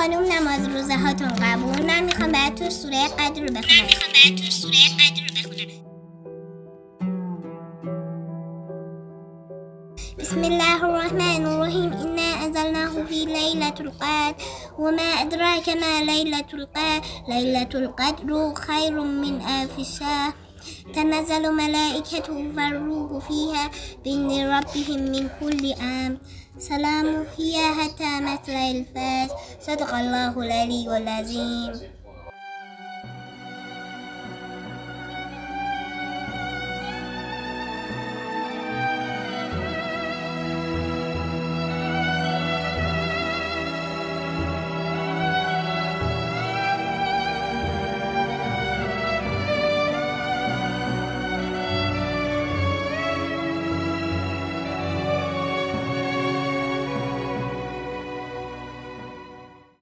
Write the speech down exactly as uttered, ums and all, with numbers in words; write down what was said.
خانم نماز روزه هاتون قبول. من میخوام براتون سوره قدر رو بخونم. من میخوام براتون سوره قدر رو بخونم. بسم الله الرحمن الرحيم إنا أنزلناه في ليلة القدر وما أدراك ما ليلة القدر ليلة القدر خير من ألف شهر تنزل ملائكته والروح فيها بإذن ربهم من كل أمر سلام هي حتى مطلع الفجر صدق الله العلي العظيم.